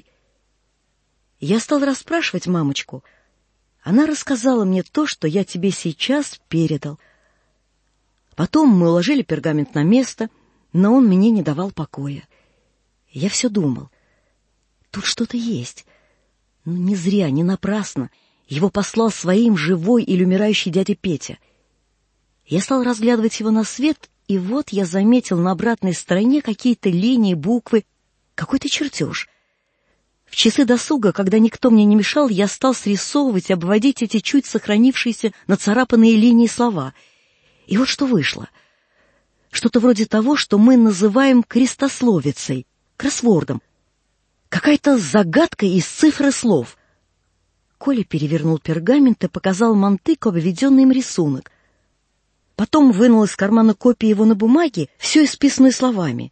Я стал расспрашивать мамочку. Она рассказала мне то, что я тебе сейчас передал. Потом мы уложили пергамент на место, но он мне не давал покоя. Я все думал. Тут что-то есть. Ну, не зря, не напрасно. Его послал своим живой или умирающий дядя Петя. Я стал разглядывать его на свет, и вот я заметил на обратной стороне какие-то линии, буквы, какой-то чертеж. В часы досуга, когда никто мне не мешал, я стал срисовывать и обводить эти чуть сохранившиеся нацарапанные линии слова. И вот что вышло. Что-то вроде того, что мы называем крестословицей, кроссвордом. Какая-то загадка из цифр и слов. Коля перевернул пергамент и показал Монтыку обведенный им рисунок. Потом вынул из кармана копии его на бумаге, все исписанное словами.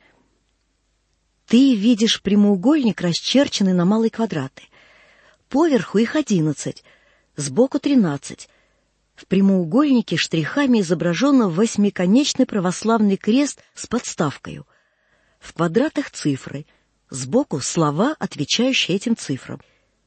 Ты видишь прямоугольник, расчерченный на малые квадраты. Поверху их одиннадцать, сбоку тринадцать. В прямоугольнике штрихами изображен восьмиконечный православный крест с подставкою. В квадратах цифры, сбоку слова, отвечающие этим цифрам.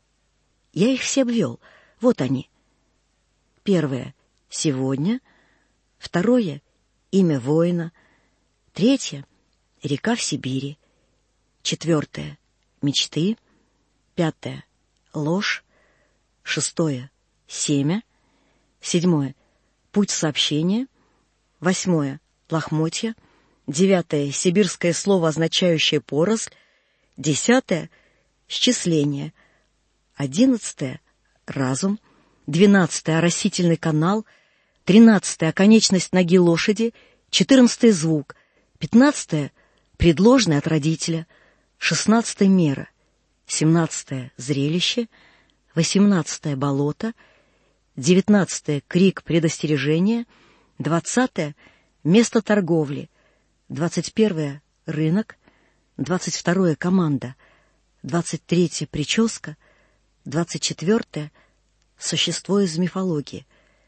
Я их все обвел. Вот они. Первое — сегодня. Второе — имя воина. Третье — река в Сибири. Четвертое — мечты. Пятое — ложь. Шестое — семя. Седьмое — путь сообщения. Восьмое — лохмотья. Девятое — сибирское слово, означающее поросль. Десятое — счисление. Одиннадцатое — разум. Двенадцатое — оросительный канал. Тринадцатое — оконечность ноги лошади. Четырнадцатое — звук. Пятнадцатое — предложный от родителя. Шестнадцатое — мера. Семнадцатое — зрелище. Восемнадцатое — болото. Девятнадцатое — крик предостережения. Двадцатое — место торговли. Двадцать первое — рынок. Двадцать второе — команда. Двадцать третье — прическа. Двадцать четвертое — существо из мифологии.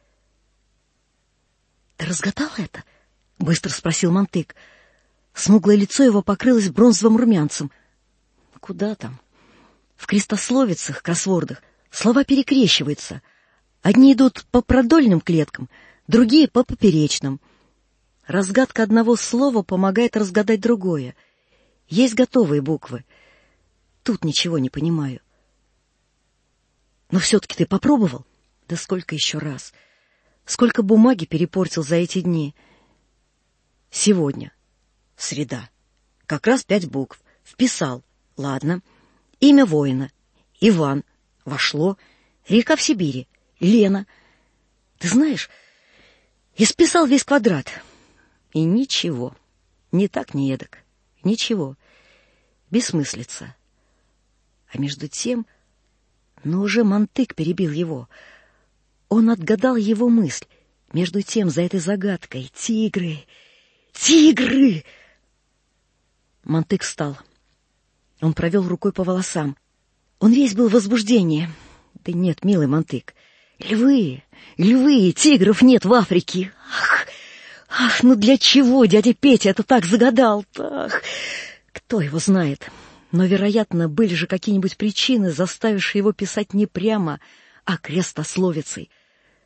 «Ты разгадал это?» — быстро спросил Монтык. Смуглое лицо его покрылось бронзовым румянцем. Куда там? В крестословицах, кроссвордах, слова перекрещиваются. Одни идут по продольным клеткам, другие — по поперечным. Разгадка одного слова помогает разгадать другое. Есть готовые буквы. Тут ничего не понимаю. Но все-таки ты попробовал? Да сколько еще раз? Сколько бумаги перепортил за эти дни? Сегодня. Среда. Как раз пять букв. Вписал. Ладно. Имя воина. Иван. Вошло. Река в Сибири. Лена. Ты знаешь, исписал весь квадрат. И ничего. Ни так, ни эдак. Ничего. Бессмыслица. А между тем... Но уже Монтык перебил его. Он отгадал его мысль. Между тем, за этой загадкой — тигры! Тигры! Монтык встал. Он провел рукой по волосам. Он весь был в возбуждении. Да нет, милый Монтык. Львы! Львы! Тигров нет в Африке! Ах! Ах, ну для чего дядя Петя это так загадал? Ах! Кто его знает? Но, вероятно, были же какие-нибудь причины, заставившие его писать не прямо, а крестословицей.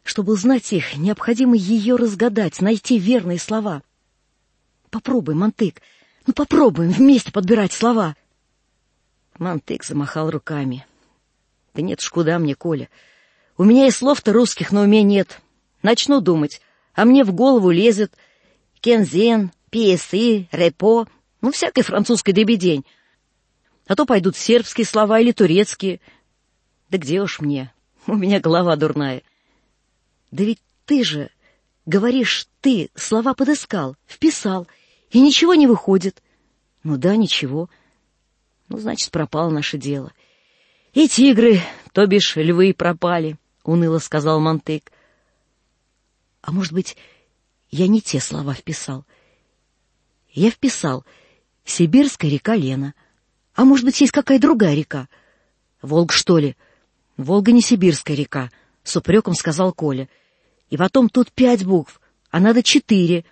Чтобы узнать их, необходимо ее разгадать, найти верные слова. Попробуй, Монтык, ну попробуем вместе подбирать слова. Монтык замахал руками. Да нет ж, куда мне, Коля. У меня и слов-то русских на уме нет. Начну думать, а мне в голову лезет кензен, пьесы, репо, ну всякой французской дребедень. А то пойдут сербские слова или турецкие. Да где уж мне, у меня голова дурная. Да ведь ты же, говоришь, ты слова подыскал, вписал, и ничего не выходит. Ну да, ничего. Ну, значит, пропало наше дело. И тигры, то бишь львы, пропали, — уныло сказал Монтык. А может быть, я не те слова вписал? Я вписал «Сибирская река Лена». А может быть, есть какая другая река? Волга, что ли? Волга не сибирская река, — с упреком сказал Коля. И потом тут пять букв, а надо четыре.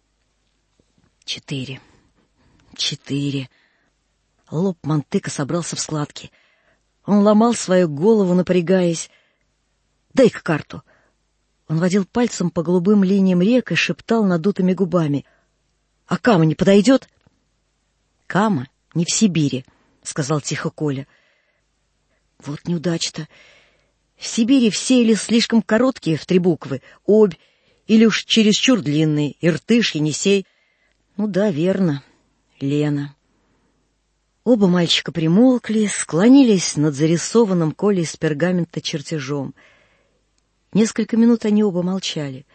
Четыре. Четыре. Лоб Монтыка собрался в складки. Он ломал свою голову, напрягаясь. «Дай-ка карту». Он водил пальцем по голубым линиям рек и шептал надутыми губами. «А Кама не подойдет?» «Кама не в Сибири», — сказал тихо Коля. «Вот неудача-то. В Сибири все или слишком короткие в три буквы, Обь, или уж чересчур длинные, Иртыш, Енисей. Ну да, верно, Лена». Оба мальчика примолкли, склонились над зарисованным Колей из пергамента чертежом. Несколько минут они оба молчали.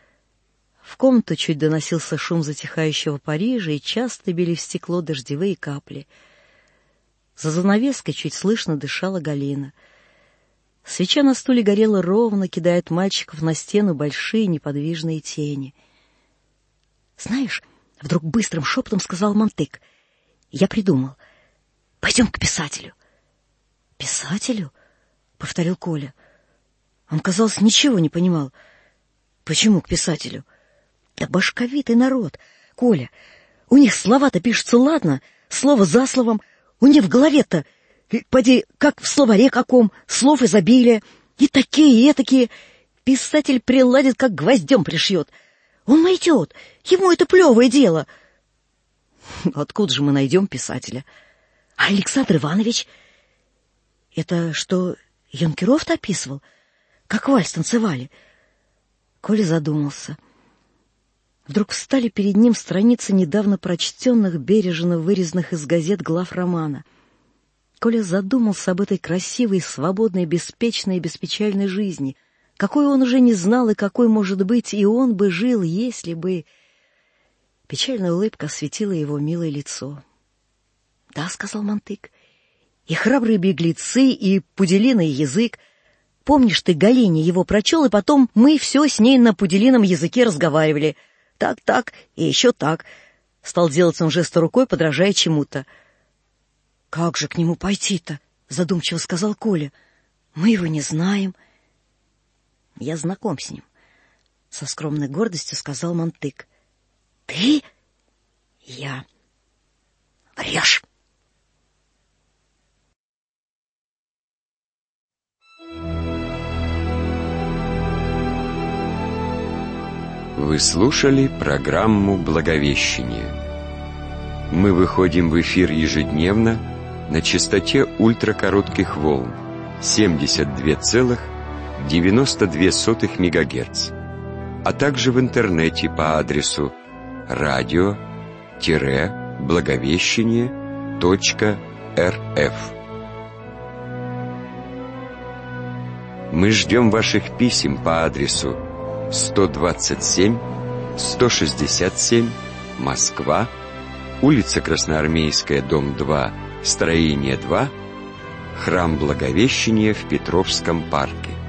В комнату чуть доносился шум затихающего Парижа, и часто били в стекло дождевые капли. За занавеской чуть слышно дышала Галина. Свеча на стуле горела ровно, кидая от мальчиков на стену большие неподвижные тени. «Знаешь, — вдруг быстрым шепотом сказал Монтык, — я придумал. Пойдем к писателю». «Писателю?» — повторил Коля. Он, казалось, ничего не понимал. «Почему к писателю?» «Да башковитый народ, Коля. У них слова-то пишутся ладно, слово за словом. У них в голове-то, поди, как в словаре каком, слов изобилия. И такие, и этакие. Писатель приладит, как гвоздем пришьет. Он найдет, ему это плевое дело». «Откуда же мы найдем писателя?» «А Александр Иванович?» «Это что, Юнкеров-то описывал? Как вальс танцевали?» Коля задумался. Вдруг встали перед ним страницы недавно прочтенных, бережно вырезанных из газет глав романа. Коля задумался об этой красивой, свободной, беспечной и беспечальной жизни, какой он уже не знал и какой, может быть, и он бы жил, если бы... Печальная улыбка осветила его милое лицо. «Да, — сказал Монтык, — и храбрые беглецы, и пуделиный язык. Помнишь, ты Галине его прочел, и потом мы все с ней на пуделином языке разговаривали. Так, так, и еще так». Стал делать он жест рукой, подражая чему-то. «Как же к нему пойти-то?» — задумчиво сказал Коля. «Мы его не знаем». «Я знаком с ним», — со скромной гордостью сказал Монтык. «Ты?» «Я». «Врешь». Вы слушали программу «Благовещение». Мы выходим в эфир ежедневно на частоте ультракоротких волн семьдесят два целых девяносто две сотых мегагерц, а также в интернете по адресу радио благовещение точка эр эф. Мы ждем ваших писем по адресу сто двадцать семь сто шестьдесят семь, Москва, улица Красноармейская, дом два, строение два, храм Благовещения в Петровском парке.